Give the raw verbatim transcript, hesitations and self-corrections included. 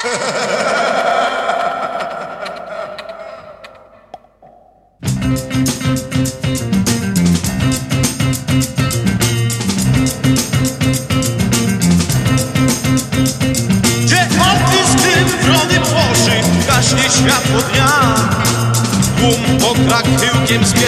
Gdzie odcisk dym wrony tworzy, gaśnie światło dnia. Tłum pokrak chyłkiem